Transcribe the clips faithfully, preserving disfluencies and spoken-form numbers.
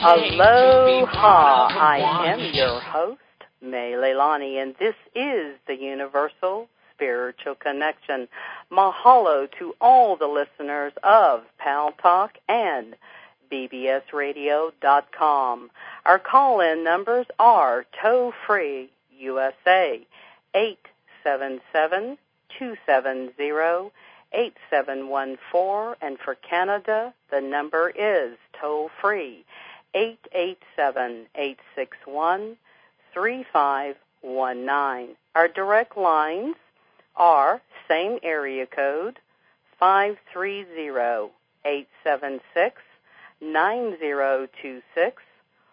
Aloha, I am your host, May Leilani, and this is the Universal Spiritual Connection. Mahalo to all the listeners of Pal Talk and B B S radio dot com. Our call-in numbers are toll-free U S A, eight seven seven, two seven zero, eight seven one four, and for Canada, the number is toll-free, eight eight seven, eight six one, three five one nine. Our direct lines are same area code, five three zero, eight seven six, nine zero two six,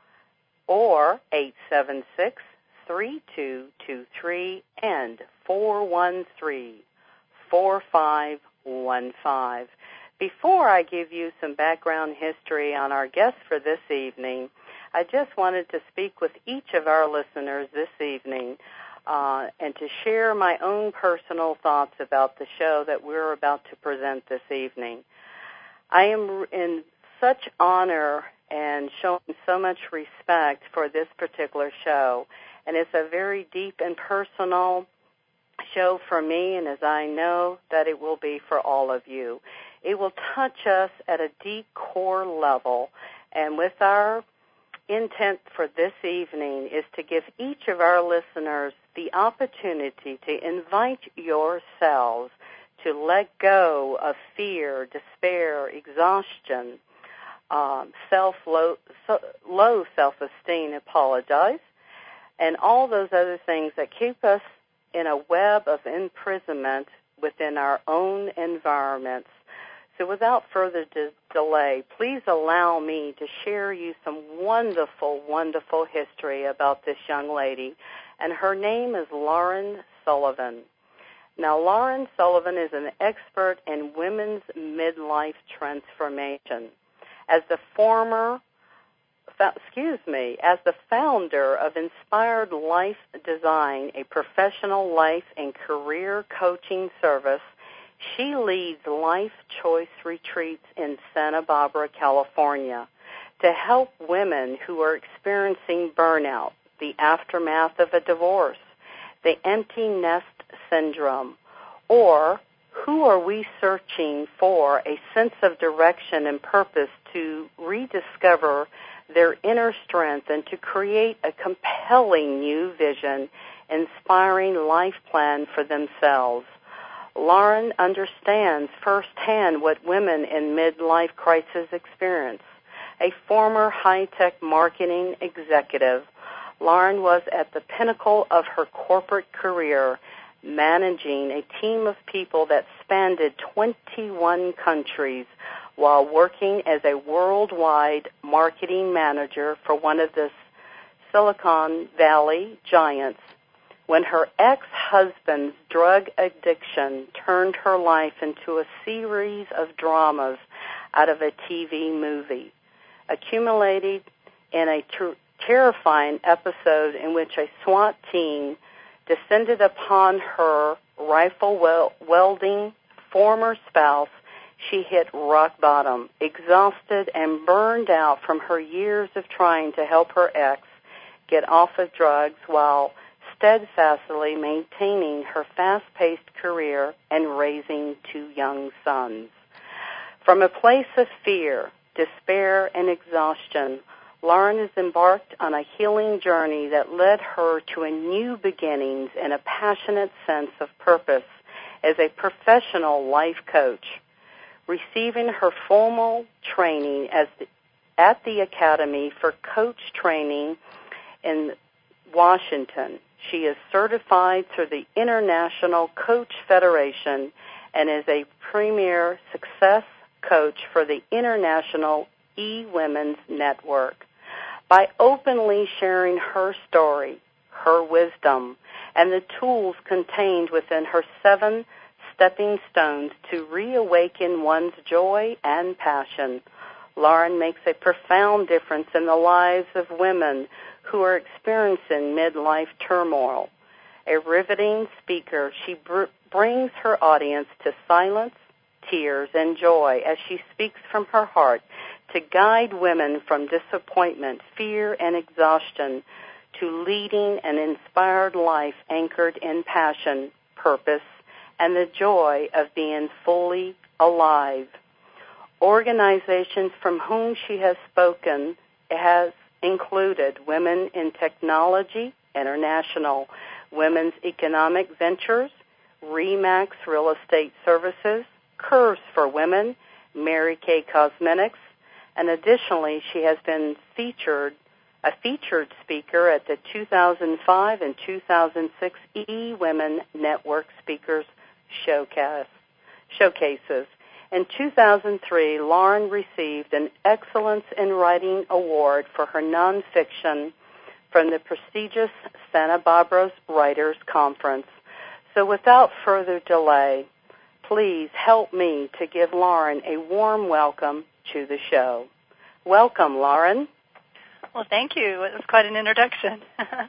or eight seven six, three two two three, and four one three, four five one five. Before I give you some background history on our guest for this evening, I just wanted to speak with each of our listeners this evening uh, and to share my own personal thoughts about the show that we're about to present this evening. I am in such honor and showing so much respect for this particular show, and it's a very deep and personal show for me, and as I know that it will be for all of you. It will touch us at a deep core level, and with our intent for this evening is to give each of our listeners the opportunity to invite yourselves to let go of fear, despair, exhaustion, um, self low, so, low self-esteem, apologize, and all those other things that keep us in a web of imprisonment within our own environments. So without further de- delay, please allow me to share you some wonderful, wonderful history about this young lady, and her name is Lauren Sullivan. Now, Lauren Sullivan is an expert in women's midlife transformation. As the former excuse me, as the founder of Inspired Life Design, a professional life and career coaching service, she leads life choice retreats in Santa Barbara, California, to help women who are experiencing burnout, the aftermath of a divorce, the empty nest syndrome, or who are we searching for a sense of direction and purpose to rediscover their inner strength and to create a compelling new vision, inspiring life plan for themselves. Lauren understands firsthand what women in midlife crisis experience. A former high-tech marketing executive, Lauren was at the pinnacle of her corporate career, managing a team of people that spanned twenty-one countries while working as a worldwide marketing manager for one of the Silicon Valley giants, when her ex-husband's drug addiction turned her life into a series of dramas out of a T V movie, accumulated in a ter- terrifying episode in which a SWAT team descended upon her rifle-wielding former spouse. She hit rock bottom, exhausted and burned out from her years of trying to help her ex get off of drugs while steadfastly maintaining her fast-paced career and raising two young sons. From a place of fear, despair, and exhaustion, Lauren has embarked on a healing journey that led her to a new beginnings and a passionate sense of purpose as a professional life coach. Receiving her formal training as the, at the Academy for Coach Training in Washington. She is certified through the International Coach Federation and is a premier success coach for the International E-Women's Network. By openly sharing her story, her wisdom, and the tools contained within her seven stepping stones to reawaken one's joy and passion, Lauren makes a profound difference in the lives of women who are experiencing midlife turmoil. A riveting speaker, she br- brings her audience to silence, tears and joy as she speaks from her heart to guide women from disappointment, fear, and exhaustion to leading an inspired life anchored in passion, purpose, and the joy of being fully alive. Organizations from whom she has spoken has included Women in Technology International, Women's Economic Ventures, RE/MAX Real Estate Services, Curves for Women, Mary Kay Cosmetics, and additionally she has been featured a featured speaker at the two thousand five and two thousand six E Women Network Speakers Showcase, Showcases. In two thousand three, Lauren received an Excellence in Writing Award for her nonfiction from the prestigious Santa Barbara Writers Conference. So without further delay, please help me to give Lauren a warm welcome to the show. Welcome, Lauren. Well, thank you. It was quite an introduction.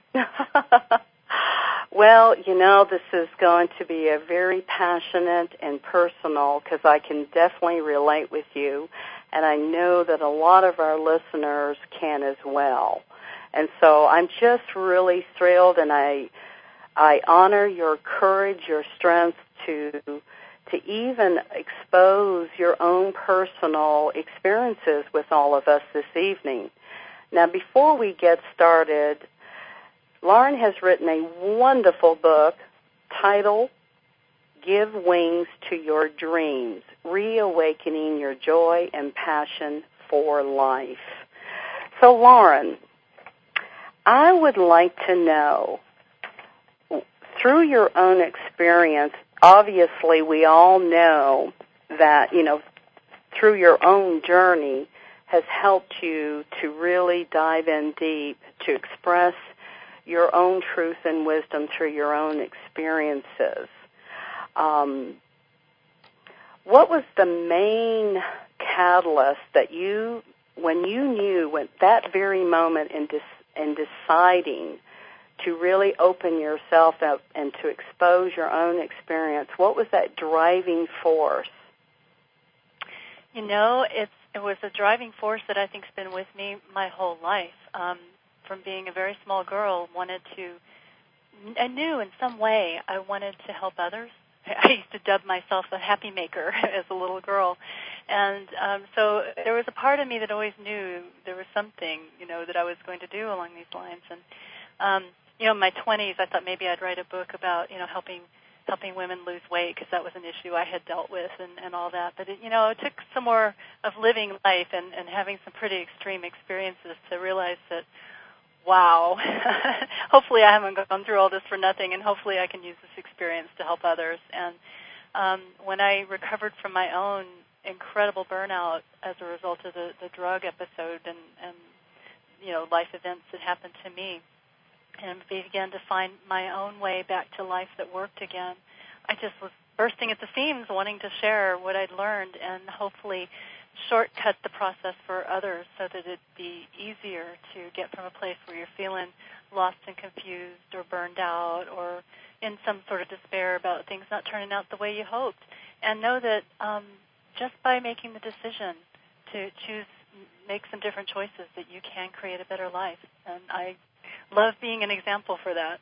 Well, you know, this is going to be a very passionate and personal, because I can definitely relate with you, and I know that a lot of our listeners can as well. And so I'm just really thrilled, and I I honor your courage, your strength to to even expose your own personal experiences with all of us this evening. Now, before we get started, Lauren has written a wonderful book titled Give Wings to Your Dreams, Reawakening Your Joy and Passion for Life. So, Lauren, I would like to know, through your own experience, obviously we all know that, you know, through your own journey has helped you to really dive in deep, to express your own truth and wisdom through your own experiences. Um, what was the main catalyst that you, when you knew, when that very moment in, dis, in deciding to really open yourself up and to expose your own experience, what was that driving force? You know, it's, it was a driving force that I think's been with me my whole life. Um, from being a very small girl, wanted to, I knew in some way I wanted to help others. I used to dub myself a happy maker as a little girl. And um, so there was a part of me that always knew there was something, you know, that I was going to do along these lines. And, um, you know, in my twenties, I thought maybe I'd write a book about, you know, helping helping women lose weight, because that was an issue I had dealt with and, and all that. But, it, you know, it took some more of living life and, and having some pretty extreme experiences to realize that, wow, hopefully I haven't gone through all this for nothing, and hopefully I can use this experience to help others. And um, when I recovered from my own incredible burnout as a result of the, the drug episode and, and, you know, life events that happened to me, and began to find my own way back to life that worked again, I just was bursting at the seams, wanting to share what I'd learned and hopefully shortcut the process for others so that it'd be easier to get from a place where you're feeling lost and confused or burned out or in some sort of despair about things not turning out the way you hoped. And know that um, just by making the decision to choose, make some different choices, that you can create a better life. And I love being an example for that.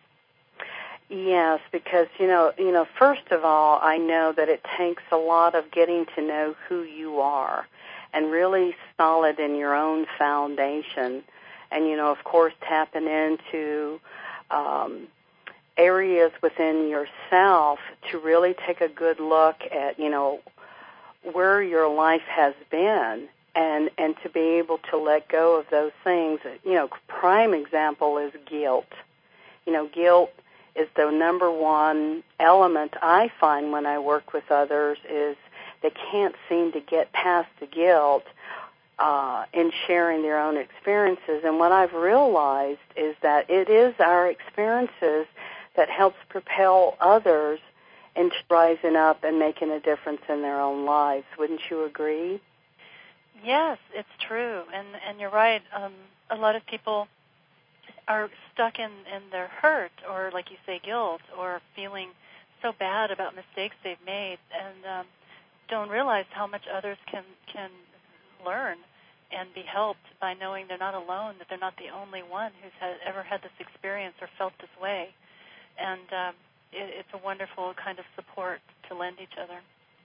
Yes, because, you know, you know, first of all, I know that it takes a lot of getting to know who you are and really solid in your own foundation. And, you know, of course, tapping into um, areas within yourself to really take a good look at, you know, where your life has been and, and to be able to let go of those things. You know, prime example is guilt. You know, guilt is the number one element I find when I work with others is they can't seem to get past the guilt uh, in sharing their own experiences. And what I've realized is that it is our experiences that helps propel others into rising up and making a difference in their own lives. Wouldn't you agree? Yes, it's true. And, and you're right. Um, a lot of people are stuck in, in their hurt or, like you say, guilt or feeling so bad about mistakes they've made. And um, don't realize how much others can can learn and be helped by knowing they're not alone, that they're not the only one who's had, ever had this experience or felt this way. And um, it, it's a wonderful kind of support to lend each other.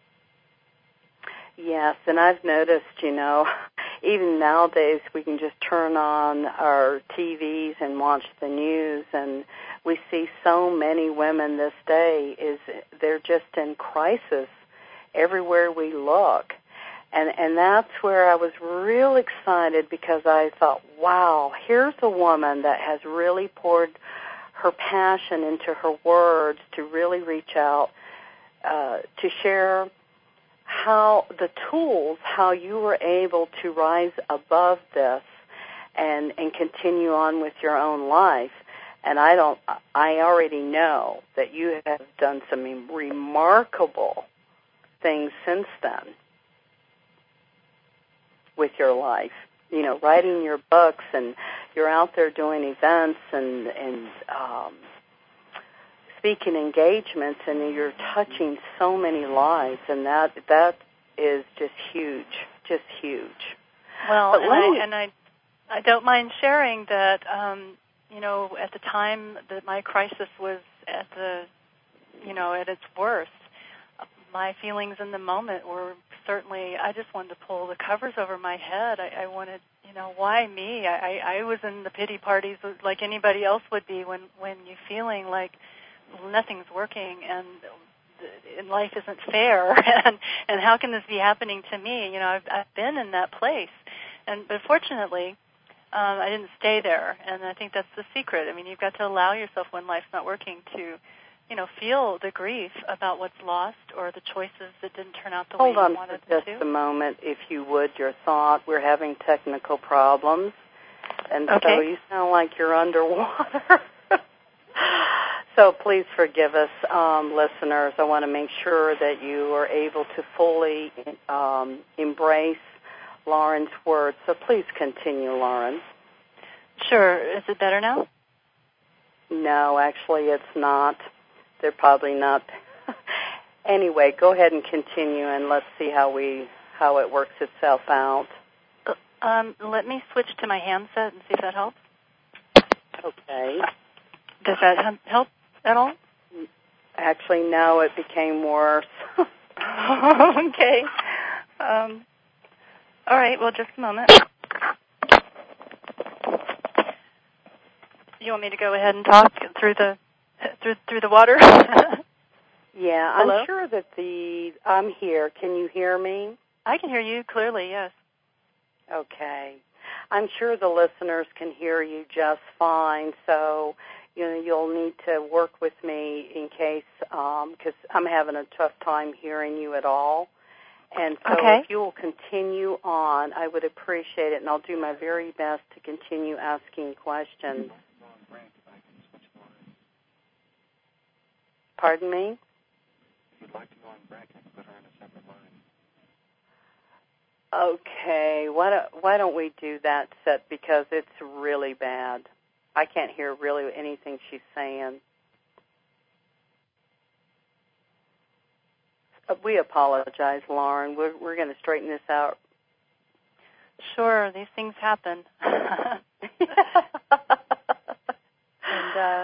Yes, and I've noticed, you know, even nowadays we can just turn on our T Vs and watch the news, and we see so many women this day, is they're just in crisis everywhere we look. And and that's where I was real excited, because I thought, wow, here's a woman that has really poured her passion into her words to really reach out, uh, to share how the tools, how you were able to rise above this and, and continue on with your own life. And I don't, I already know that you have done some remarkable things since then with your life. You know, writing your books, and you're out there doing events and, and um, speaking engagements, and you're touching so many lives, and that that is just huge, just huge. Well, and I, and I, I don't mind sharing that, um, you know, at the time that my crisis was at the, you know, at its worst, my feelings in the moment were certainly, I just wanted to pull the covers over my head. I, I wanted, you know, why me? I, I was in the pity parties like anybody else would be when, when you're feeling like nothing's working and, and life isn't fair, and, and how can this be happening to me? You know, I've, I've been in that place. And, but fortunately, um, I didn't stay there, and I think that's the secret. I mean, you've got to allow yourself when life's not working to, you know, feel the grief about what's lost or the choices that didn't turn out the Hold way on you wanted for them just to. a moment, if you would, your thought. We're having technical problems, and Okay. so you sound like you're underwater. So please forgive us, um, listeners. I want to make sure that you are able to fully um, embrace Lauren's words. So please continue, Lauren. Sure. Is it better now? No, actually it's not. They're probably not. Anyway, go ahead and continue, and let's see how we how it works itself out. Um, let me switch to my handset and see if that helps. Okay. Does that help at all? Actually, no, it became worse. Okay. Um, all right, well, just a moment. You want me to go ahead and talk through the through through the water? Yeah, Hello? I'm sure that the I'm here. Can you hear me? I can hear you clearly, yes. Okay. I'm sure the listeners can hear you just fine, so you know, you'll need to work with me in case, um, because I'm having a tough time hearing you at all. And so Okay. if you will continue on, I would appreciate it, and I'll do my very best to continue asking questions. Pardon me? If you'd like to go on break, I can put her in a separate line. Okay, why don't, why don't we do that, Set, because it's really bad. I can't hear really anything she's saying. Uh, we apologize, Lauren. We're, we're going to straighten this out. Sure, these things happen. and, uh...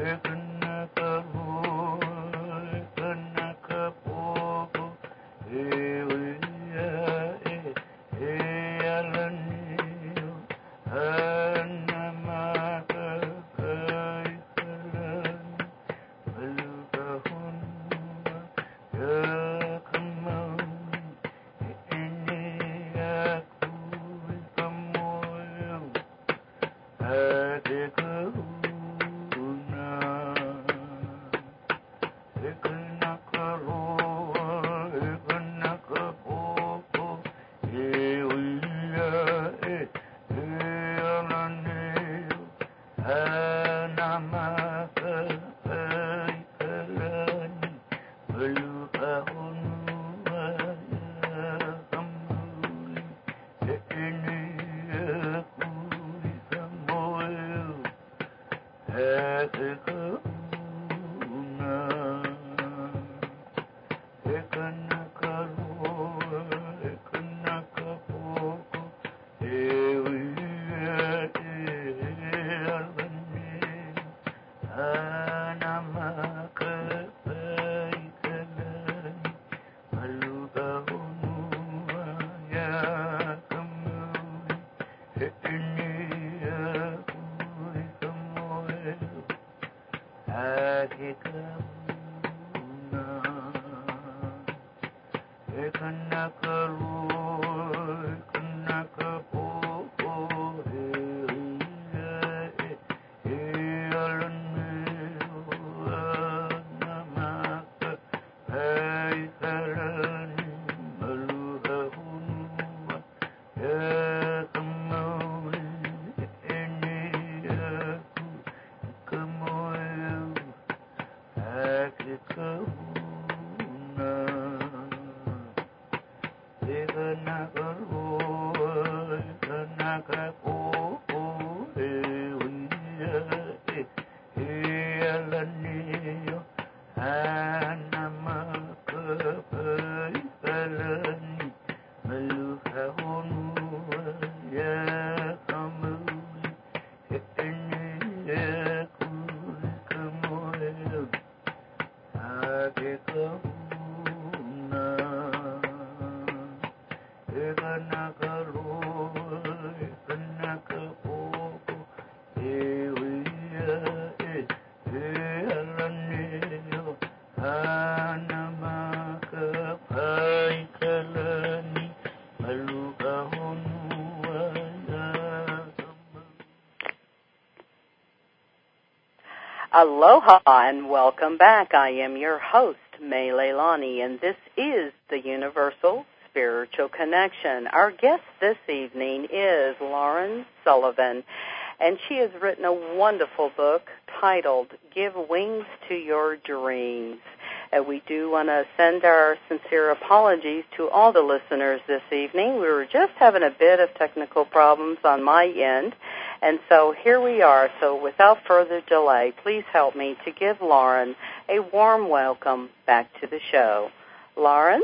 Aloha and welcome back. I am your host, May Leilani, and this is the Universal Spiritual Connection. Our guest this evening is Lauren Sullivan, and she has written a wonderful book titled Give Wings to Your Dreams. And we do want to send our sincere apologies to all the listeners this evening. We were just having a bit of technical problems on my end. And so here we are. So without further delay, please help me to give Lauren a warm welcome back to the show. Lauren?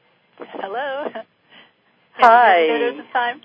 Hello. Hi. Good at the time.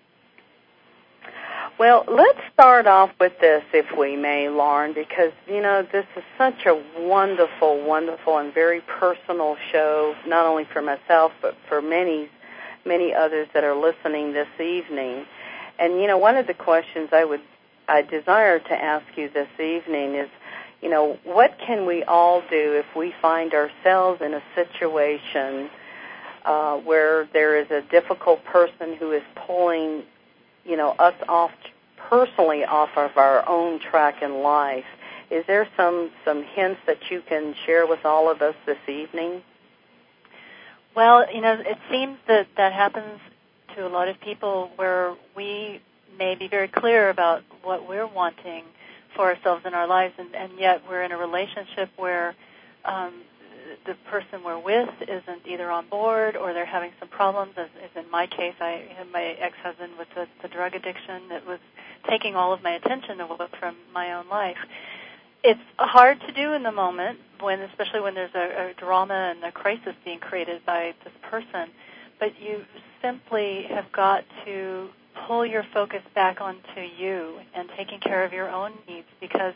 Well, let's start off with this, if we may, Lauren, because, you know, this is such a wonderful, wonderful and very personal show, not only for myself, but for many, many others that are listening this evening. And, you know, one of the questions I would, I desire to ask you this evening is, you know, what can we all do if we find ourselves in a situation uh, where there is a difficult person who is pulling, you know, us off personally off of our own track in life? Is there some, some hints that you can share with all of us this evening? Well, you know, it seems that that happens to a lot of people where we may be very clear about what we're wanting for ourselves in our lives, and, and yet we're in a relationship where um, the person we're with isn't either on board or they're having some problems, as, as in my case. I had my ex-husband with the, the drug addiction that was taking all of my attention away from my own life. It's hard to do in the moment, when, especially when there's a, a drama and a crisis being created by this person, but you simply have got to pull your focus back onto you and taking care of your own needs, because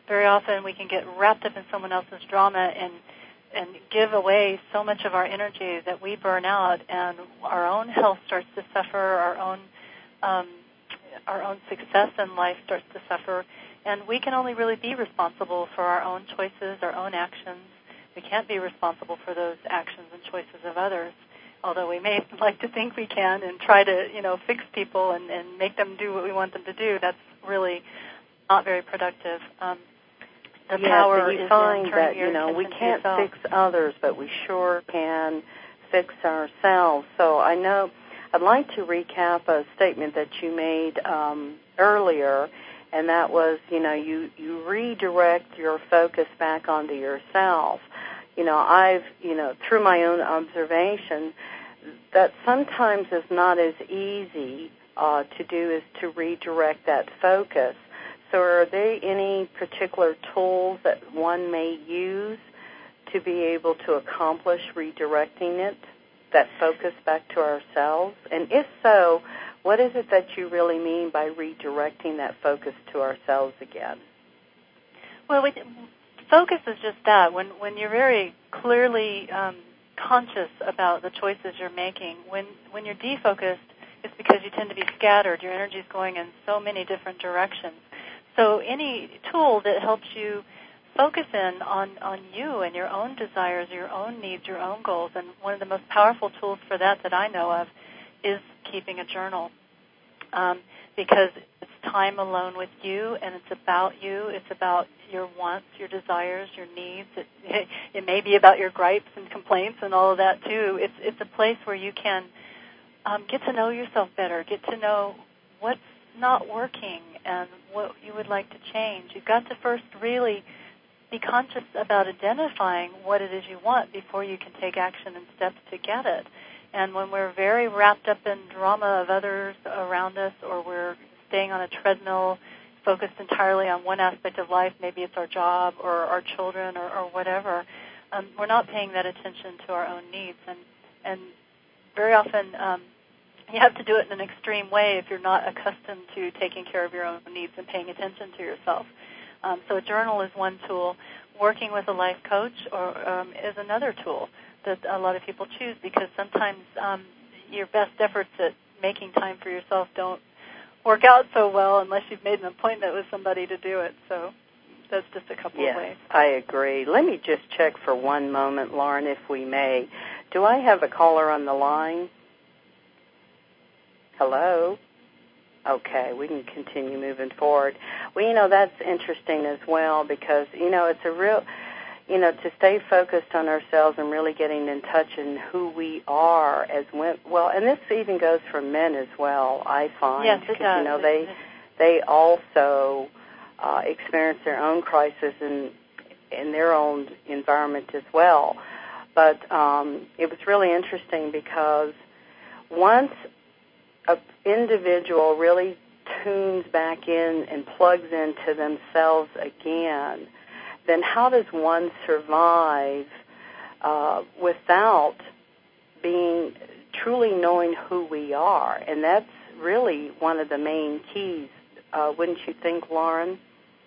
very often we can get wrapped up in someone else's drama and and give away so much of our energy that we burn out, and our own health starts to suffer, our own um, our own success in life starts to suffer, and we can only really be responsible for our own choices, our own actions. We can't be responsible for those actions and choices of others, although we may like to think we can and try to, you know, fix people and, and make them do what we want them to do. That's really not very productive. Um, The yes, power you is find in turning that, your you know, we attention to can't yourself. fix others, but we sure can fix ourselves. So I know I'd like to recap a statement that you made um, earlier, and that was, you know, you, you redirect your focus back onto yourself. You know, I've, you know, through my own observation, that sometimes is not as easy uh, to do as to redirect that focus. So are there any particular tools that one may use to be able to accomplish redirecting it, that focus back to ourselves? And if so, what is it that you really mean by redirecting that focus to ourselves again? Well, we, focus is just that. When when you're very clearly um, conscious about the choices you're making, when when you're defocused, it's because you tend to be scattered. Your energy is going in so many different directions. So any tool that helps you focus in on, on you and your own desires, your own needs, your own goals, and one of the most powerful tools for that that I know of is keeping a journal, um, because it's time alone with you, and it's about you. It's about your wants, your desires, your needs. It, it, it may be about your gripes and complaints and all of that too. It's it's a place where you can um, get to know yourself better, get to know what's not working and what you would like to change. You've got to first really be conscious about identifying what it is you want before you can take action and steps to get it. And when we're very wrapped up in drama of others around us, or we're staying on a treadmill focused entirely on one aspect of life, maybe it's our job or our children or, or whatever, um, we're not paying that attention to our own needs. And, and very often um, you have to do it in an extreme way if you're not accustomed to taking care of your own needs and paying attention to yourself. Um, so a journal is one tool. Working with a life coach or um, is another tool that a lot of people choose, because sometimes um, your best efforts at making time for yourself don't work out so well unless you've made an appointment with somebody to do it. So that's just a couple yes, of ways. I agree. Let me just check for one moment, Lauren, if we may. Do I have a caller on the line? Hello? Okay, we can continue moving forward. Well, you know, that's interesting as well, because, you know, it's a real, you know, to stay focused on ourselves and really getting in touch in who we are as women. Well, and this even goes for men as well, I find. Yes, it does. You know, they, they also uh, experience their own crisis in, in their own environment as well. But um, it was really interesting because once an individual really tunes back in and plugs into themselves again, then how does one survive uh, without being truly knowing who we are? And that's really one of the main keys, uh, wouldn't you think, Lauren?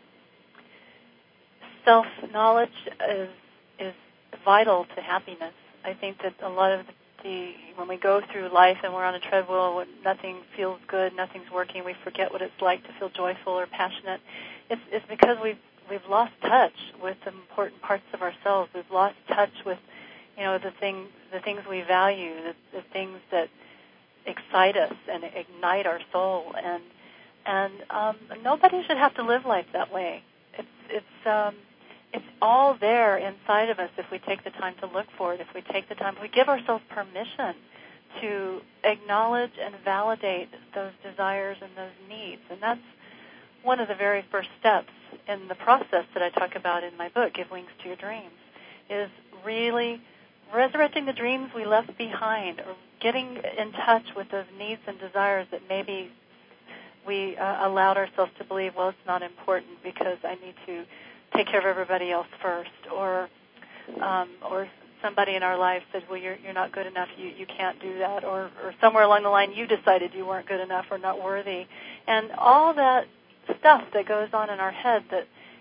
Self-knowledge is is vital to happiness. I think that a lot of the The, when we go through life and we're on a treadmill, when nothing feels good, nothing's working, we forget what it's like to feel joyful or passionate. It's, it's because we've we've lost touch with the important parts of ourselves. We've lost touch with, you know, the thing the things we value, the, the things that excite us and ignite our soul. And and um, nobody should have to live life that way. It's it's um, It's all there inside of us if we take the time to look for it, if we take the time, if we give ourselves permission to acknowledge and validate those desires and those needs. And that's one of the very first steps in the process that I talk about in my book, Give Wings to Your Dreams, is really resurrecting the dreams we left behind, or getting in touch with those needs and desires that maybe we uh, allowed ourselves to believe, well, it's not important because I need to take care of everybody else first, or um, or somebody in our life said, well, you're you're not good enough, you you can't do that, or or somewhere along the line you decided you weren't good enough or not worthy, and all that stuff that goes on in our head that is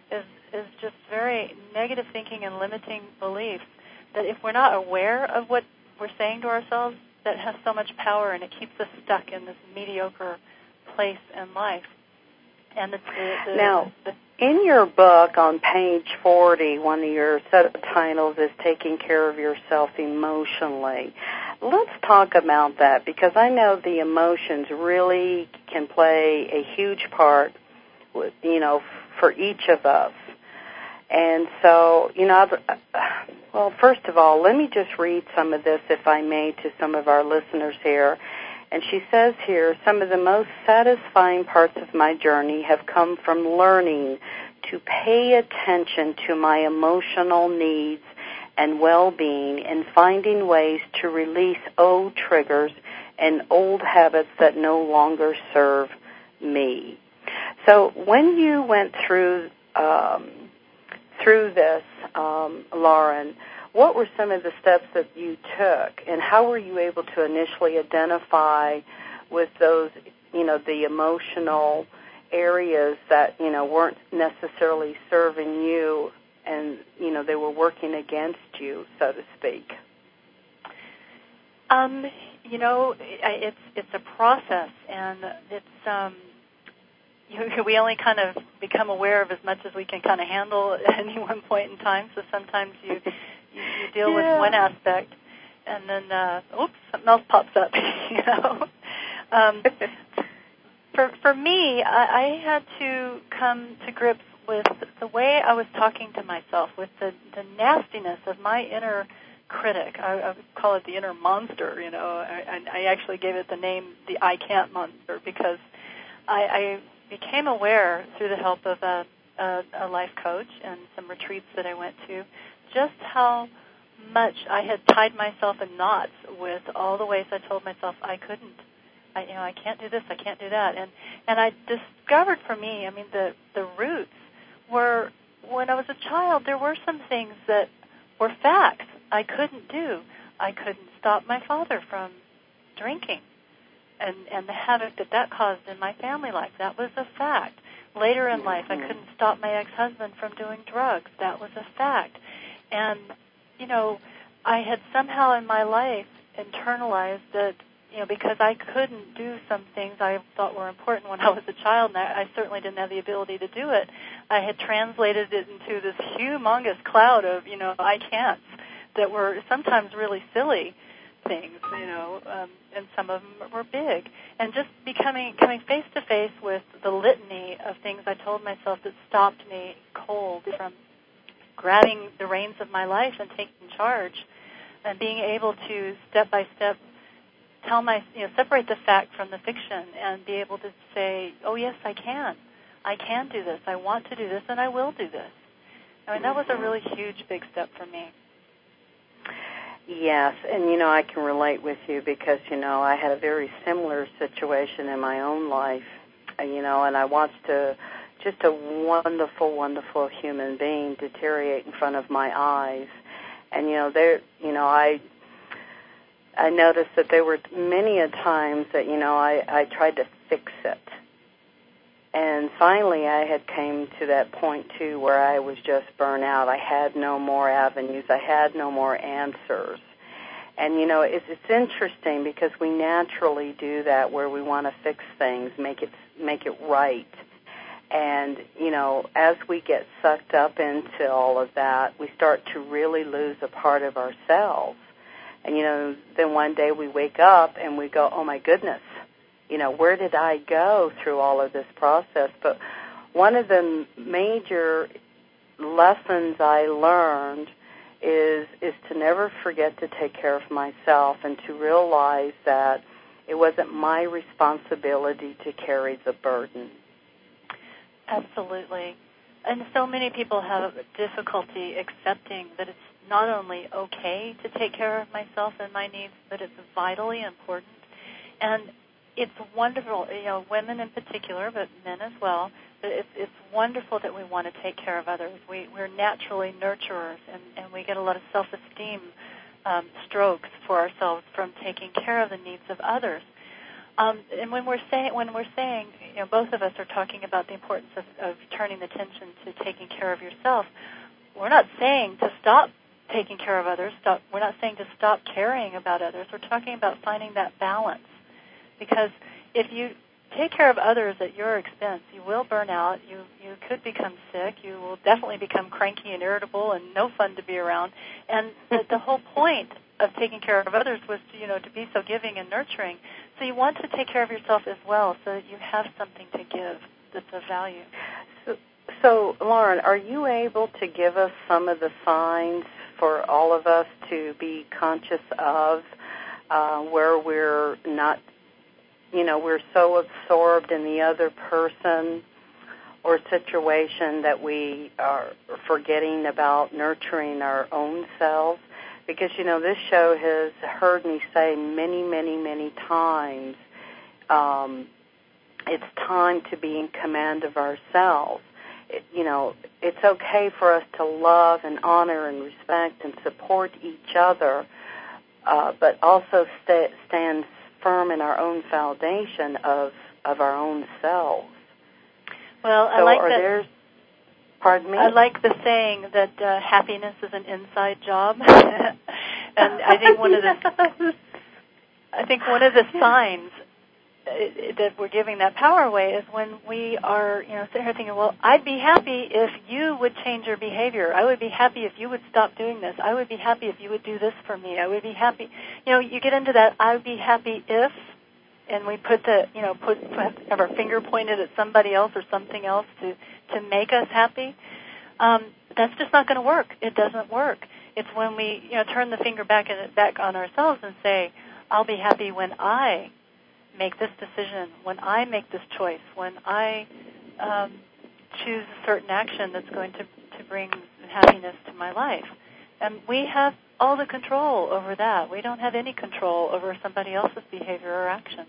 is just very negative thinking and limiting beliefs that if we're not aware of what we're saying to ourselves, that has so much power, and it keeps us stuck in this mediocre place in life. And the, the, the, now, the, in your book on page forty, one of your subtitles is Taking Care of Yourself Emotionally. Let's talk about that, because I know the emotions really can play a huge part, with, you know, for each of us. And so, you know, well, first of all, let me just read some of this, if I may, to some of our listeners here. And she says here, some of the most satisfying parts of my journey have come from learning to pay attention to my emotional needs and well-being and finding ways to release old triggers and old habits that no longer serve me. So when you went through um, through this, um, Lauren, what were some of the steps that you took, and how were you able to initially identify with those, you know, the emotional areas that, you know, weren't necessarily serving you and, you know, they were working against you, so to speak? Um, you know, it's it's a process, and it's um, you, we only kind of become aware of as much as we can kind of handle at any one point in time. So sometimes you you, you deal yeah. with one aspect, and then uh, oops, something else pops up. You know, um, for for me, I, I had to come to grips with the way I was talking to myself, with the the nastiness of my inner critic. I, I would call it the inner monster. You know, I, I actually gave it the name the I can't monster, because I, I became aware through the help of a, a, a life coach and some retreats that I went to, just how much I had tied myself in knots with all the ways I told myself I couldn't. I, you know, I can't do this, I can't do that, and and I discovered for me, I mean, the the roots were when I was a child. There were some things that were facts I couldn't do. I couldn't stop my father from drinking, and and the havoc that that caused in my family life. That was a fact. Later in life, I couldn't stop my ex-husband from doing drugs. That was a fact. And, you know, I had somehow in my life internalized that, you know, because I couldn't do some things I thought were important when I was a child, and I, I certainly didn't have the ability to do it, I had translated it into this humongous cloud of, you know, I can'ts that were sometimes really silly things, you know, um, and some of them were big. And just becoming coming face to face with the litany of things I told myself that stopped me cold from grabbing the reins of my life and taking charge, and being able to step by step tell my, you know, separate the fact from the fiction and be able to say, oh yes, I can. I can do this. I want to do this, and I will do this. I mean, that was a really huge, big step for me. Yes, and, you know, I can relate with you because, you know, I had a very similar situation in my own life, you know, and I watched a, just a wonderful, wonderful human being deteriorate in front of my eyes. And, you know, there, you know, I I noticed that there were many a times that, you know, I, I tried to fix it. And finally I had came to that point, too, where I was just burnt out. I had no more avenues. I had no more answers. And, you know, it's, it's interesting because we naturally do that, where we want to fix things, make it make it right. And, you know, as we get sucked up into all of that, we start to really lose a part of ourselves. And, you know, then one day we wake up and we go, oh, my goodness, you know, where did I go through all of this process? But one of the major lessons I learned is is to never forget to take care of myself and to realize that it wasn't my responsibility to carry the burden. Absolutely. And so many people have difficulty accepting that it's not only okay to take care of myself and my needs, but it's vitally important. And it's wonderful, you know, women in particular, but men as well, it's, it's wonderful that we want to take care of others. We, we're naturally nurturers, and, and we get a lot of self-esteem um, strokes for ourselves from taking care of the needs of others. Um, and when we're saying, when we're saying, you know, both of us are talking about the importance of, of turning the attention to taking care of yourself. We're not saying to stop taking care of others. Stop. We're not saying to stop caring about others. We're talking about finding that balance. Because if you take care of others at your expense, you will burn out. You you could become sick. You will definitely become cranky and irritable and no fun to be around. And the, the whole point of taking care of others was to, you know, to be so giving and nurturing. So you want to take care of yourself as well, so that you have something to give that's of value. So, so Lauren, are you able to give us some of the signs for all of us to be conscious of, uh, where we're not, you know, we're so absorbed in the other person or situation that we are forgetting about nurturing our own selves? Because, you know, this show has heard me say many, many, many times, um, it's time to be in command of ourselves. It, you know, it's okay for us to love and honor and respect and support each other, uh, but also st- stand firm in our own foundation of, of our own selves. Well, so I like are that. There, pardon me? I like the saying that uh, happiness is an inside job, and I think one of the I think one of the signs that we're giving that power away is when we are, you know, sitting here thinking, well, I'd be happy if you would change your behavior. I would be happy if you would stop doing this. I would be happy if you would do this for me. I would be happy. You know, you get into that, I would be happy if, and we put the, you know, put have our finger pointed at somebody else or something else to, to make us happy. Um, that's just not going to work. It doesn't work. It's when we, you know, turn the finger back at, back on ourselves and say, I'll be happy when I make this decision, when I make this choice, when I um, choose a certain action that's going to, to bring happiness to my life. And we have all the control over that. We don't have any control over somebody else's behavior or action.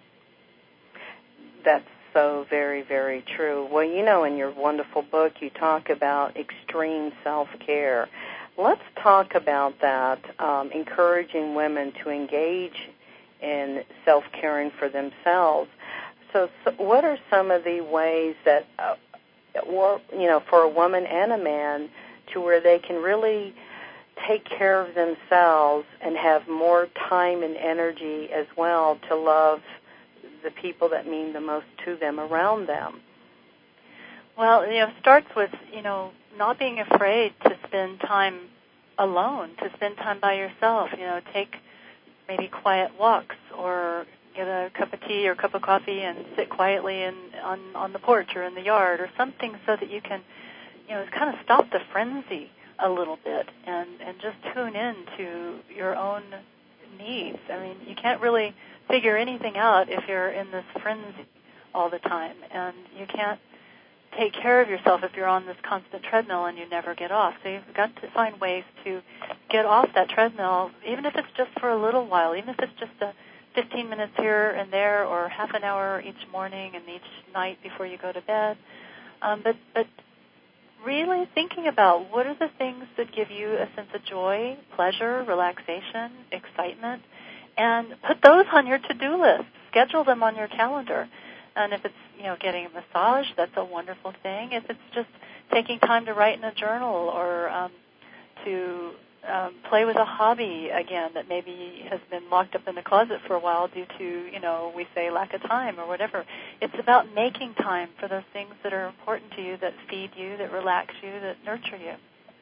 That's so very, very true. Well, you know, in your wonderful book, you talk about extreme self-care. Let's talk about that, um, encouraging women to engage in self-caring for themselves. So, so what are some of the ways that, uh, or, you know, for a woman and a man to where they can really take care of themselves and have more time and energy as well to love the people that mean the most to them around them? Well, you know, it starts with, you know, not being afraid to spend time alone, to spend time by yourself. You know, take maybe quiet walks, or get a cup of tea or a cup of coffee and sit quietly in, on, on the porch or in the yard or something, so that you can, you know, kind of stop the frenzy a little bit and, and just tune in to your own needs. I mean, you can't really figure anything out if you're in this frenzy all the time, and you can't take care of yourself if you're on this constant treadmill and you never get off. So you've got to find ways to get off that treadmill, even if it's just for a little while, even if it's just a fifteen minutes here and there, or half an hour each morning and each night before you go to bed. Um, but, but really thinking about what are the things that give you a sense of joy, pleasure, relaxation, excitement, and put those on your to-do list. Schedule them on your calendar. And if it's, you know, getting a massage, that's a wonderful thing. If it's just taking time to write in a journal, or um, to um, play with a hobby again that maybe has been locked up in the closet for a while due to, you know, we say lack of time or whatever. It's about making time for those things that are important to you, that feed you, that relax you, that nurture you.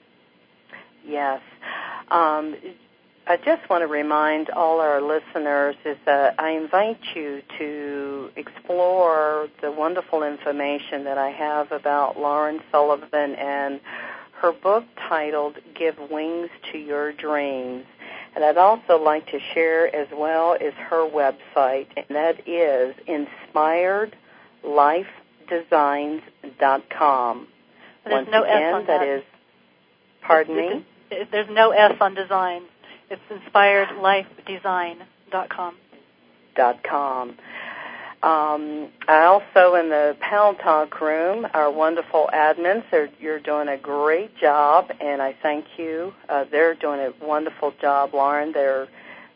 Yes. Um, I just want to remind all our listeners is that I invite you to explore the wonderful information that I have about Lauren Sullivan and her book titled Give Wings to Your Dreams. And I'd also like to share as well is her website, and that is inspired life designs dot com. There's Once no again, S on that. that is, pardon it's, me? It's, there's no S on design. It's inspired life design dot com. Dot com. Um, I also, in the Pal Talk room, our wonderful admins, are, you're doing a great job, and I thank you. Uh, they're doing a wonderful job, Lauren. They're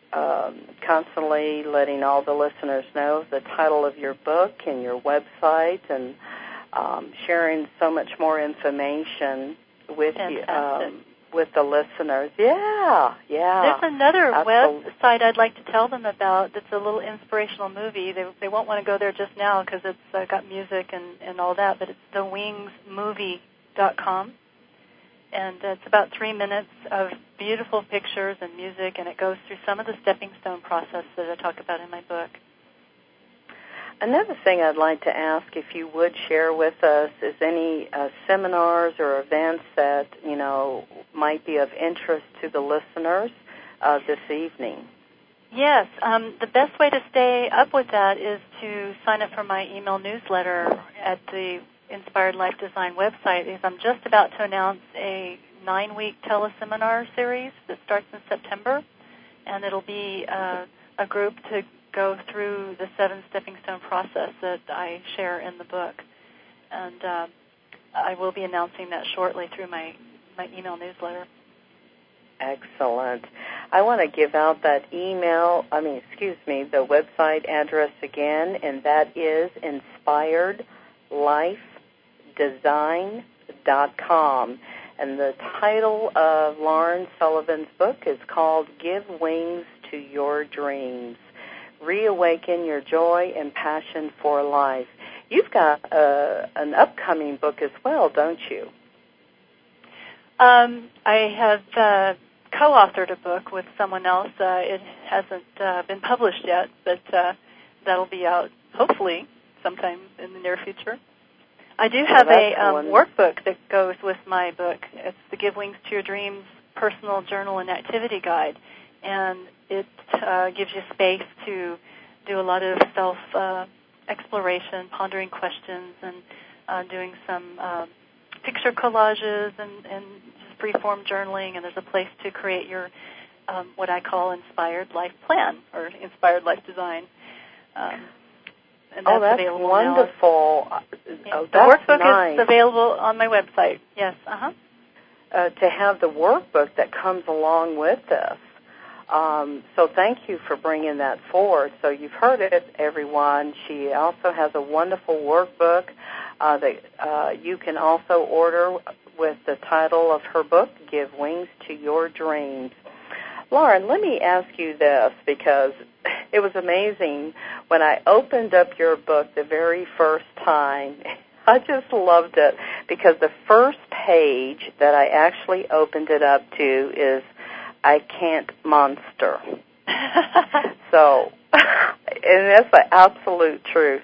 um, constantly letting all the listeners know the title of your book and your website, and um, sharing so much more information with you, um, with the listeners. Yeah, yeah. There's another Absolutely. website I'd like to tell them about that's a little inspirational movie. They they won't want to go there just now because it's uh, got music and, and all that, but it's the wings movie dot com. And it's about three minutes of beautiful pictures and music, and it goes through some of the stepping stone process that I talk about in my book. Another thing I'd like to ask if you would share with us is any uh, seminars or events that, you know, might be of interest to the listeners uh, this evening. Yes. Um, the best way to stay up with that is to sign up for my email newsletter at the Inspired Life Design website, because I'm just about to announce a nine-week teleseminar series that starts in September, and it'll be uh, a group to go through the seven stepping stone process that I share in the book. And uh, I will be announcing that shortly through my, my email newsletter. Excellent. I want to give out that email, I mean, excuse me, the website address again, and that is inspired life design dot com. And the title of Lauren Sullivan's book is called Give Wings to Your Dreams. Reawaken Your Joy and Passion for Life. You've got uh, an upcoming book as well, don't you? Um, I have uh, co-authored a book with someone else. Uh, it hasn't uh, been published yet, but uh, that'll be out hopefully sometime in the near future. I do have well, a um, workbook that goes with my book. It's the Give Wings to Your Dreams Personal Journal and Activity Guide, and it uh, gives you space to do a lot of self-exploration, uh, pondering questions, and uh, doing some uh, picture collages and, and just free-form journaling, and there's a place to create your, um, what I call Inspired Life Plan, or Inspired Life Design. Um, And that's oh, that's available wonderful. Now. Yeah. Oh, the that's workbook nice. is available on my website. Yes, uh-huh. Uh, to have the workbook that comes along with this. Um, so thank you for bringing that forward. So you've heard it, everyone. She also has a wonderful workbook uh, that uh, you can also order with the title of her book, Give Wings to Your Dreams. Lauren, let me ask you this, because it was amazing when I opened up your book the very first time. I just loved it, because the first page that I actually opened it up to is I Can't Monster. So, and that's the absolute truth.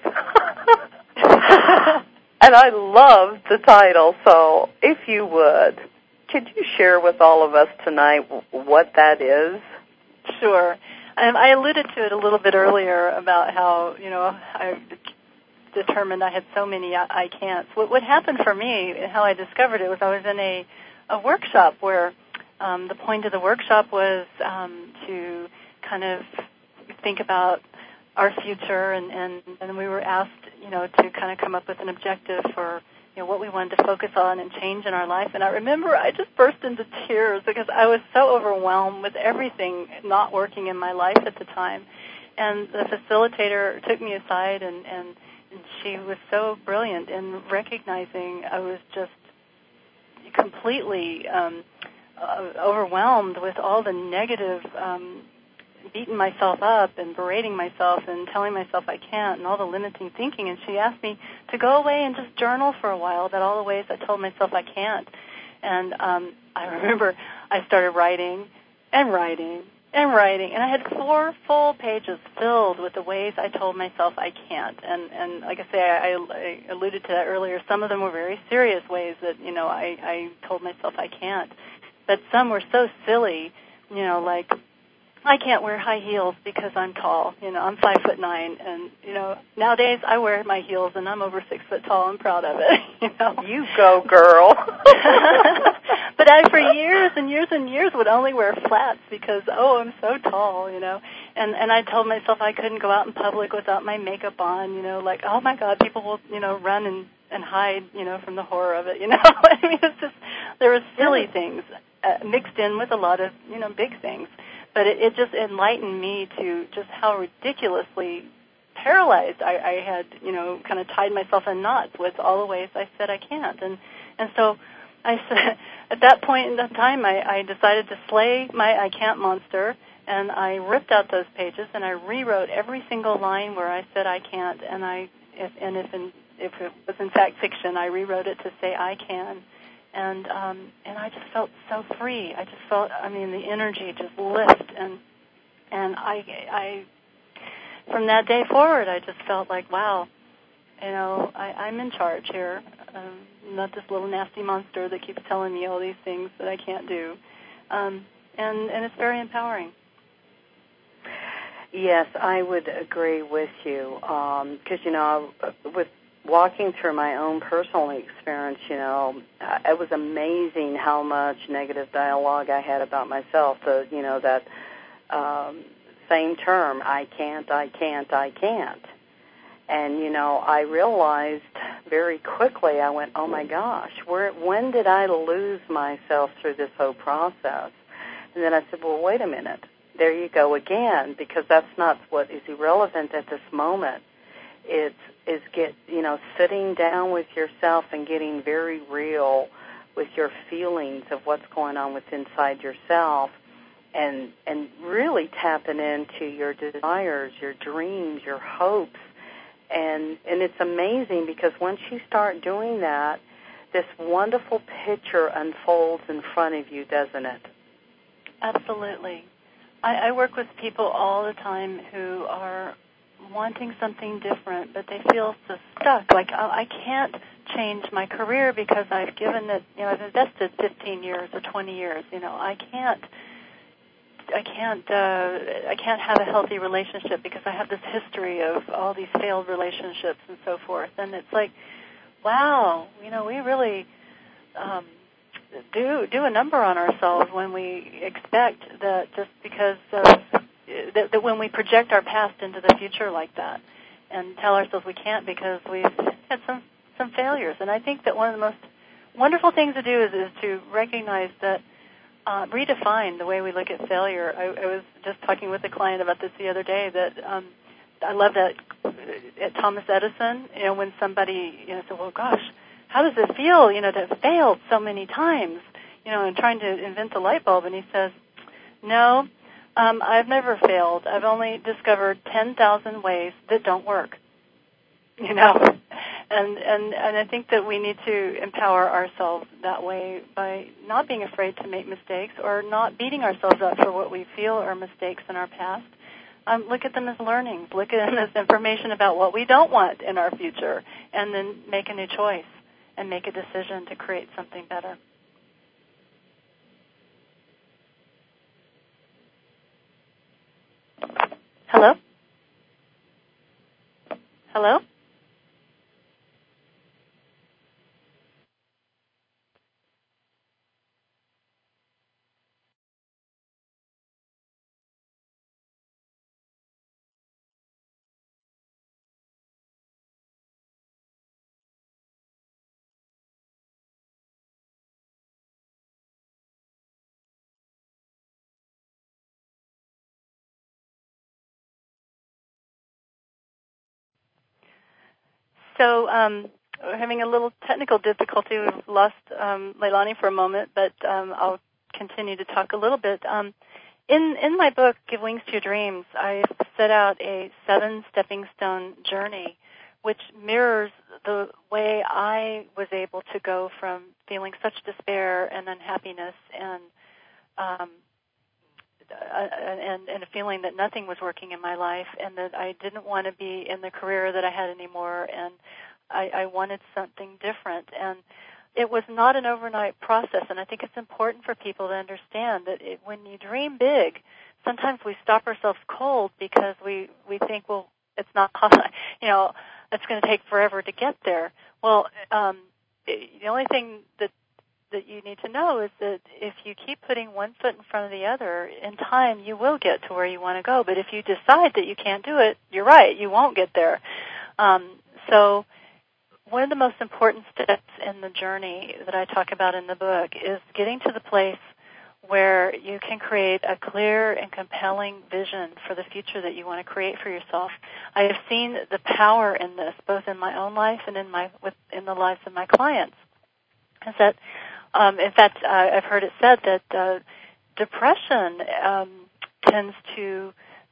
And I love the title, so if you would, could you share with all of us tonight what that is? Sure. Um, I alluded to it a little bit earlier about how, you know, I determined I had so many I, I can'ts. What, what happened for me, and how I discovered it, was I was in a, a workshop where um, the point of the workshop was um, to kind of think about our future, and, and, and we were asked, you know, to kind of come up with an objective for, you know, what we wanted to focus on and change in our life. And I remember I just burst into tears because I was so overwhelmed with everything not working in my life at the time. And the facilitator took me aside, and, and, and she was so brilliant in recognizing I was just completely um, uh, overwhelmed with all the negative um beating myself up and berating myself and telling myself I can't and all the limiting thinking. And she asked me to go away and just journal for a while about all the ways I told myself I can't. And um, I remember I started writing and writing and writing, and I had four full pages filled with the ways I told myself I can't. And, and like I say, I, I alluded to that earlier. Some of them were very serious ways that, you know, I, I told myself I can't. But some were so silly, you know, like, I can't wear high heels because I'm tall. You know, I'm five foot nine, and you know, nowadays I wear my heels, and I'm over six foot tall. I'm proud of it. You know, you go, girl. But I, for years and years and years, would only wear flats because oh, I'm so tall. You know, and and I told myself I couldn't go out in public without my makeup on. You know, like oh my God, people will you know run and and hide. You know, from the horror of it. You know, I mean, it's just there were silly things uh, mixed in with a lot of you know big things. but it, it just enlightened me to just how ridiculously paralyzed I, I had, you know, kind of tied myself in knots with all the ways I said I can't. And and so I said, at that point in time, I, I decided to slay my I can't monster, and I ripped out those pages and I rewrote every single line where I said I can't, and I if, and if in, if it was in fact fiction, I rewrote it to say I can. And um, and I just felt so free. I just felt, I mean, the energy just lift, and and I I from that day forward, I just felt like, wow, you know, I, I'm in charge here. Um, not this little nasty monster that keeps telling me all these things that I can't do, um, and and it's very empowering. Yes, I would agree with you, because um, you know, with walking through my own personal experience, you know, it was amazing how much negative dialogue I had about myself. The, you know, that um, same term, I can't, I can't, I can't. And, you know, I realized very quickly, I went, oh, my gosh, where, when did I lose myself through this whole process? And then I said, well, wait a minute. There you go again, because that's not what is irrelevant at this moment. It's is get you know sitting down with yourself and getting very real with your feelings of what's going on with inside yourself, and and really tapping into your desires, your dreams, your hopes, and and it's amazing because once you start doing that, this wonderful picture unfolds in front of you, doesn't it? Absolutely. I, I work with people all the time who are wanting something different, but they feel so stuck. Like, oh, I can't change my career because I've given it, you know, I've invested fifteen years or twenty years. You know, I can't, I can't, uh, I can't have a healthy relationship because I have this history of all these failed relationships and so forth. And it's like, wow, you know, we really um, do do a number on ourselves when we expect that just because of That, that when we project our past into the future like that and tell ourselves we can't because we've had some, some failures. And I think that one of the most wonderful things to do is, is to recognize that, uh, redefine the way we look at failure. I, I was just talking with a client about this the other day, that um, I love that at Thomas Edison, you know, when somebody, you know, said, well, gosh, how does it feel, you know, to have failed so many times, you know, and trying to invent the light bulb? And he says, no, Um, I've never failed. I've only discovered ten thousand ways that don't work, you know. And, and and I think that we need to empower ourselves that way by not being afraid to make mistakes or not beating ourselves up for what we feel are mistakes in our past. Um, look at them as learnings. Look at them as information about what we don't want in our future, and then make a new choice and make a decision to create something better. Hello? Hello? So um, we're having a little technical difficulty. We've lost um, Leilani for a moment, but um, I'll continue to talk a little bit. Um, in, in my book, Give Wings to Your Dreams, I set out a seven stepping stone journey, which mirrors the way I was able to go from feeling such despair and unhappiness and um, and, and a feeling that nothing was working in my life and that I didn't want to be in the career that I had anymore, and I, I wanted something different. And it was not an overnight process, and I think it's important for people to understand that it, when you dream big, sometimes we stop ourselves cold because we, we think, well, it's not, you know, it's going to take forever to get there. Well, um, the only thing that that you need to know is that if you keep putting one foot in front of the other, in time you will get to where you want to go. But if you decide that you can't do it, you're right, you won't get there. Um, so one of the most important steps in the journey that I talk about in the book is getting to the place where you can create a clear and compelling vision for the future that you want to create for yourself. I have seen the power in this, both in my own life and in my with, in the lives of my clients. Is that, um, in fact, uh, I've heard it said that uh, depression um, tends to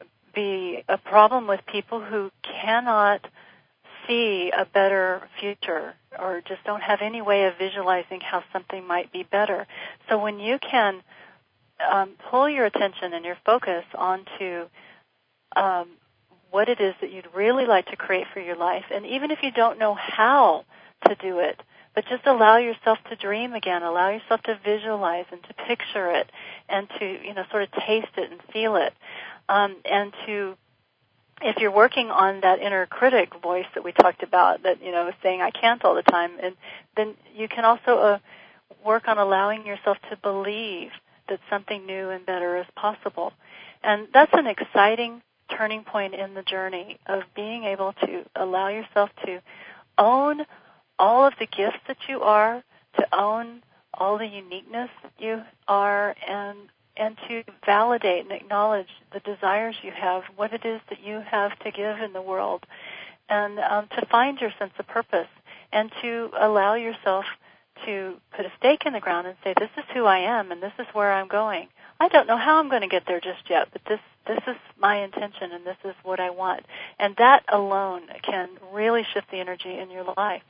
be a problem with people who cannot see a better future or just don't have any way of visualizing how something might be better. So when you can um, pull your attention and your focus onto um, what it is that you'd really like to create for your life, and even if you don't know how to do it, but just allow yourself to dream again, allow yourself to visualize and to picture it and to, you know, sort of taste it and feel it, um, and to, if you're working on that inner critic voice that we talked about, that, you know, is saying I can't all the time, and then you can also uh, work on allowing yourself to believe that something new and better is possible. And that's an exciting turning point in the journey of being able to allow yourself to own all of the gifts that you are, to own all the uniqueness that you are, and and to validate and acknowledge the desires you have, what it is that you have to give in the world, and um, to find your sense of purpose, and to allow yourself to put a stake in the ground and say, this is who I am, and this is where I'm going. I don't know how I'm going to get there just yet, but this this is my intention, and this is what I want. And that alone can really shift the energy in your life.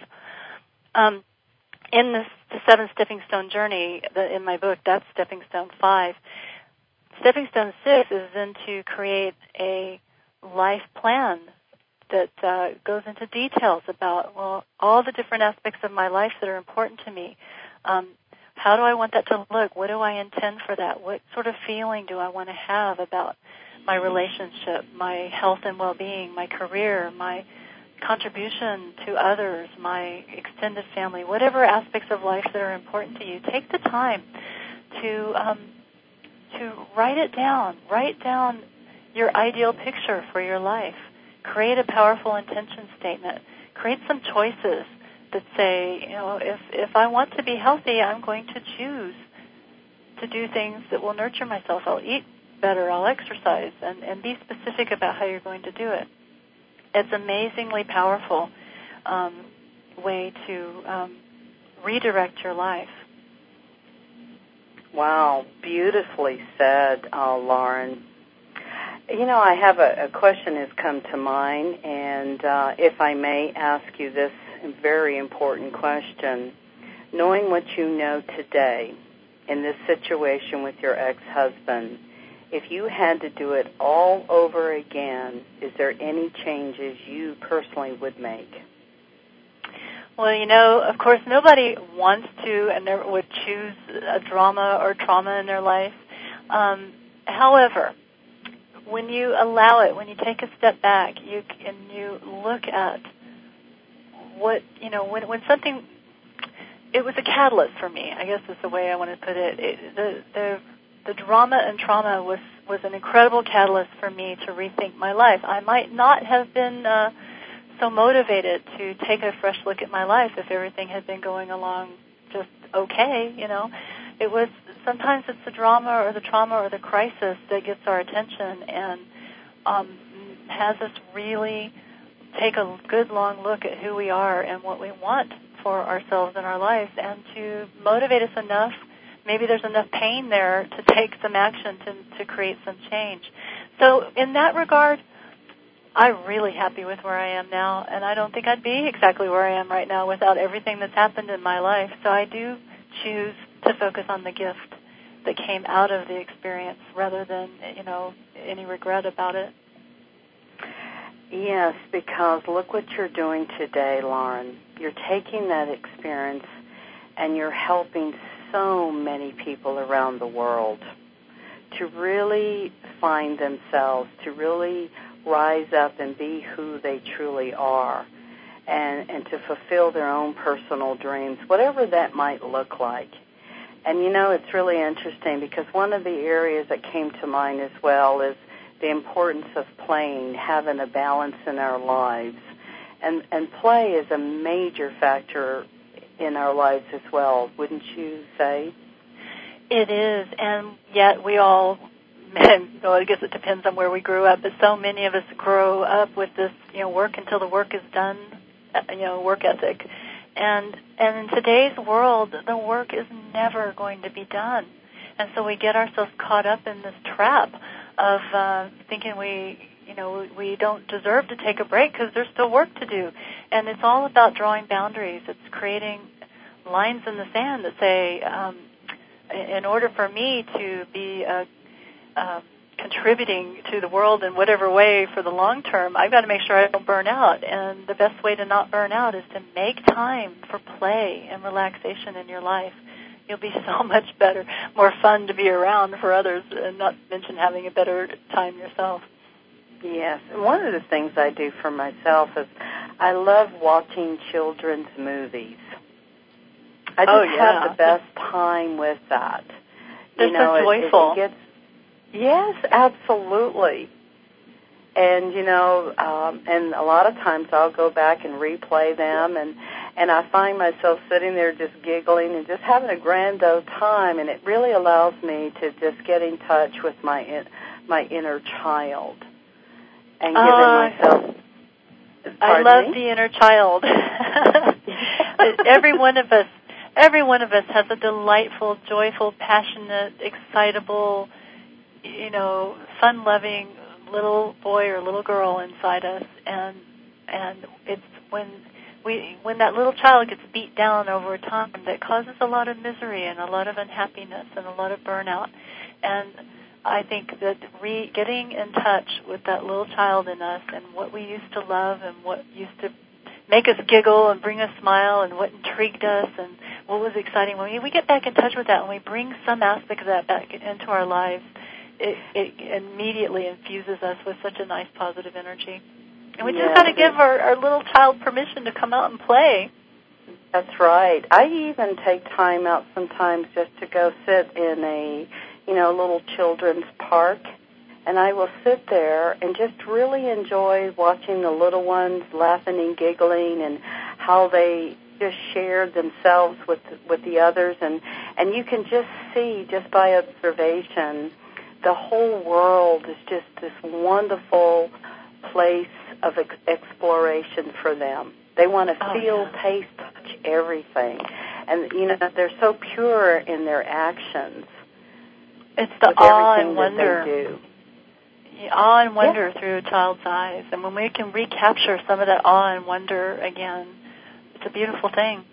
Um, in this, the Seven Stepping Stone Journey, the, in my book, that's Stepping Stone five. Stepping Stone six is then to create a life plan that uh, goes into details about, well, all the different aspects of my life that are important to me. Um, how do I want that to look? What do I intend for that? What sort of feeling do I want to have about my relationship, my health and well-being, my career, my contribution to others, my extended family, whatever aspects of life that are important to you? Take the time to um, to write it down. Write down your ideal picture for your life. Create a powerful intention statement. Create some choices that say, you know, if, if I want to be healthy, I'm going to choose to do things that will nurture myself. I'll eat better, I'll exercise, and, and be specific about how you're going to do it. It's an amazingly powerful um, way to um, redirect your life. Wow, beautifully said, uh, Lauren. You know, I have a, a question has come to mind, and uh, if I may ask you this very important question. Knowing what you know today in this situation with your ex-husband, if you had to do it all over again, is there any changes you personally would make? Well, you know, of course, nobody wants to and never would choose a drama or trauma in their life. Um, however, when you allow it, when you take a step back, you and you look at what, you know, when when something, it was a catalyst for me, I guess is the way I want to put it. it the, the the drama and trauma was, was an incredible catalyst for me to rethink my life. I might not have been uh, so motivated to take a fresh look at my life if everything had been going along just okay, you know. It was, sometimes it's the drama or the trauma or the crisis that gets our attention and um, has us really take a good long look at who we are and what we want for ourselves in our lives, and to motivate us enough, maybe there's enough pain there to take some action to, to create some change. So in that regard, I'm really happy with where I am now, and I don't think I'd be exactly where I am right now without everything that's happened in my life. So I do choose to focus on the gift that came out of the experience rather than, you know, any regret about it. Yes, because look what you're doing today, Lauren. You're taking that experience and you're helping so many people around the world to really find themselves, to really rise up and be who they truly are, and, and to fulfill their own personal dreams, whatever that might look like. And, you know, it's really interesting because one of the areas that came to mind as well is the importance of playing, having a balance in our lives. And, and play is a major factor in our lives as well, wouldn't you say? It is, and yet we all, well, I guess it depends on where we grew up, but so many of us grow up with this, you know, work until the work is done, you know, work ethic. And and in today's world, the work is never going to be done. And so we get ourselves caught up in this trap of uh, thinking we, you know, we don't deserve to take a break because there's still work to do. And it's all about drawing boundaries. It's creating lines in the sand that say, um, in order for me to be uh, uh, contributing to the world in whatever way for the long term, I've got to make sure I don't burn out. And the best way to not burn out is to make time for play and relaxation in your life. You'll be so much better, more fun to be around for others, and not to mention having a better time yourself. Yes. One of the things I do for myself is I love watching children's movies. I just oh, yeah. have the best time with that. They're you know, so joyful. It, it gets, yes, absolutely. And, you know, um, and a lot of times I'll go back and replay them, and, and I find myself sitting there just giggling and just having a grand old time, and it really allows me to just get in touch with my in, my inner child and giving uh, myself... I love me? the inner child. Every one of us Every one of us has a delightful, joyful, passionate, excitable, you know, fun-loving little boy or little girl inside us, and and it's when we when that little child gets beat down over time that causes a lot of misery and a lot of unhappiness and a lot of burnout. And I think that re, getting in touch with that little child in us and what we used to love and what used to make us giggle and bring us smile and what intrigued us and what was exciting, when we, we get back in touch with that and we bring some aspect of that back into our lives, it, it immediately infuses us with such a nice positive energy. And we yes, just got to give our, our little child permission to come out and play. That's right. I even take time out sometimes just to go sit in a, you know, little children's park, and I will sit there and just really enjoy watching the little ones laughing and giggling and how they just share themselves with with the others, and, and you can just see, just by observation, the whole world is just this wonderful place of ex- exploration for them. They want to oh, feel, yeah. taste, touch everything. And, you know, they're so pure in their actions. It's the awe and wonder. That they do. Awe and wonder yeah. through a child's eyes. And when we can recapture some of that awe and wonder again, it's a beautiful thing.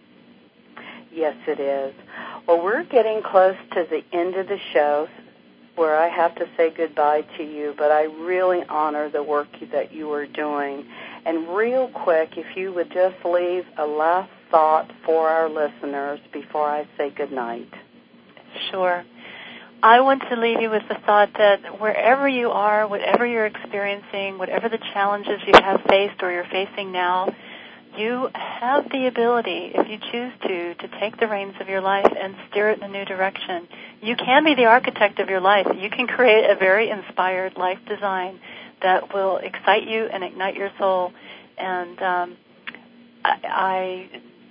Yes, it is. Well, we're getting close to the end of the show where I have to say goodbye to you, but I really honor the work that you are doing. And real quick, if you would just leave a last thought for our listeners before I say goodnight. Sure. I want to leave you with the thought that wherever you are, whatever you're experiencing, whatever the challenges you have faced or you're facing now, you have the ability, if you choose to, to take the reins of your life and steer it in a new direction. You can be the architect of your life. You can create a very inspired life design that will excite you and ignite your soul. And um, I,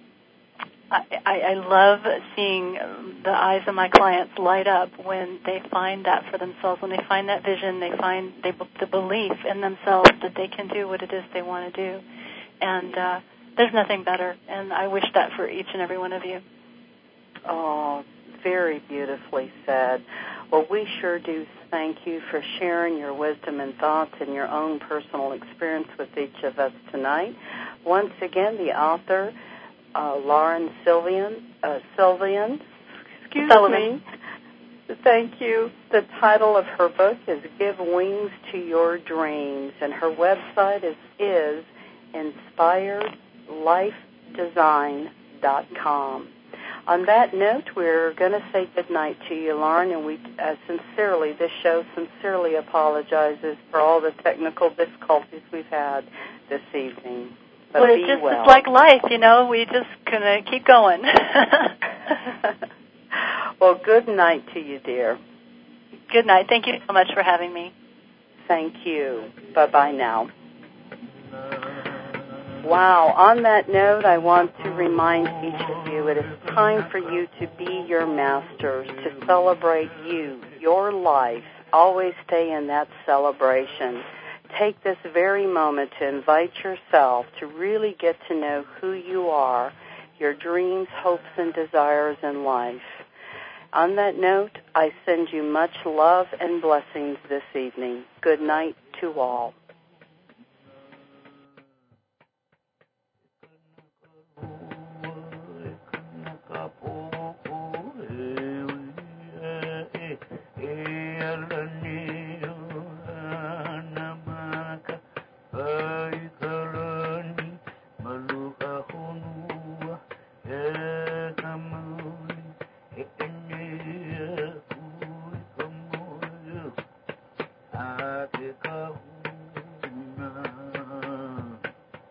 I, I, I love seeing the eyes of my clients light up when they find that for themselves. When they find that vision, they find they, the belief in themselves that they can do what it is they want to do. And uh, there's nothing better, and I wish that for each and every one of you. Oh, very beautifully said. Well, we sure do thank you for sharing your wisdom and thoughts and your own personal experience with each of us tonight. Once again, the author, uh, Lauren Sylvian, uh, Sylvian, excuse Sullivan. me. Thank you. The title of her book is Give Wings to Your Dreams, and her website is, is inspired life design dot com. On that note, we're going to say goodnight to you, Lauren, and we uh, sincerely, this show sincerely apologizes for all the technical difficulties we've had this evening. But well, be it's just well. It's like life, you know, we just gonna keep going. Well, good night to you, dear. Good night. Thank you so much for having me. Thank you. Bye-bye now. Wow. On that note, I want to remind each of you it is time for you to be your masters, to celebrate you, your life. Always stay in that celebration. Take this very moment to invite yourself to really get to know who you are, your dreams, hopes, and desires in life. On that note, I send you much love and blessings this evening. Good night to all.